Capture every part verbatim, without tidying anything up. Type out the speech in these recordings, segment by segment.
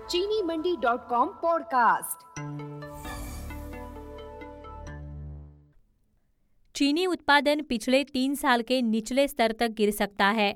चीनी मंडी dot com podcast. चीनी उत्पादन पिछले तीन साल के निचले स्तर तक गिर सकता है।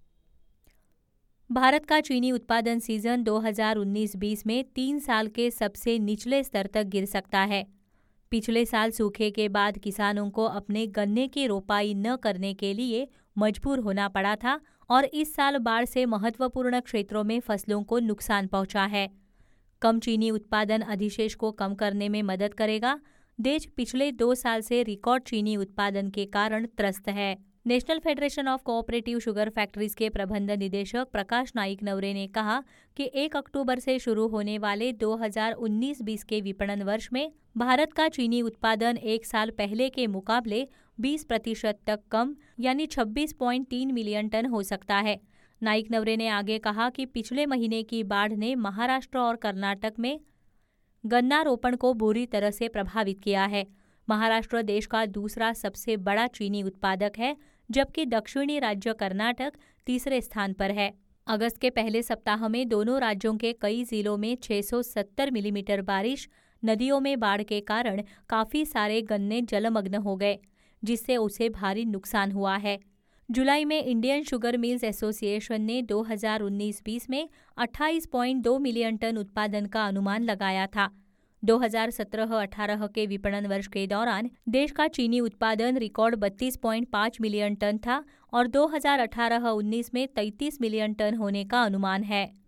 भारत का चीनी उत्पादन सीजन दो हज़ार उन्नीस बीस में तीन साल के सबसे निचले स्तर तक गिर सकता है। पिछले साल सूखे के बाद किसानों को अपने गन्ने की रोपाई न करने के लिए मजबूर होना पड़ा था और इस साल बाढ़ से महत्वपूर्ण क्षेत्रों में फसलों को नुकसान पहुंचा है। कम चीनी उत्पादन अधिशेष को कम करने में मदद करेगा। देश पिछले दो साल से रिकॉर्ड चीनी उत्पादन के कारण त्रस्त है। National federation of cooperative sugar factories के प्रबंध निदेशक प्रकाश नाइक नवरे ने कहा कि एक अक्टूबर से शुरू होने वाले दो हज़ार उन्नीस बीस के विपणन वर्ष में भारत का चीनी उत्पादन एक साल पहले के मुकाबले बीस प्रतिशत तक कम यानी छब्बीस पॉइंट तीन मिलियन टन हो सकता है। नाइक नवरे ने आगे कहा कि पिछले महीने की बाढ़ ने महाराष्ट्र और कर्नाटक में गन्ना रोपण को बुरी तरह से प्रभावित किया है। महाराष्ट्र देश का दूसरा सबसे बड़ा चीनी उत्पादक है, जबकि दक्षिणी राज्य कर्नाटक तीसरे स्थान पर है। अगस्त के पहले सप्ताह में दोनों राज्यों के कई जिलों में छह सौ सत्तर मिलीमीटर बारिश, नदियों में बाढ़ के कारण काफी सारे गन्ने जलमग्न हो गए, जिससे उसे भारी नुकसान हुआ है। जुलाई में इंडियन शुगर मिल्स एसोसिएशन ने दो हज़ार उन्नीस बीस में अट्ठाईस पॉइंट दो मिलियन टन उत्पादन का अनुमान लगाया था। दो हज़ार सत्रह अठारह के विपणन वर्ष के दौरान देश का चीनी उत्पादन रिकॉर्ड बत्तीस पॉइंट पाँच मिलियन टन था और दो हज़ार अठारह उन्नीस में तैंतीस मिलियन टन होने का अनुमान है।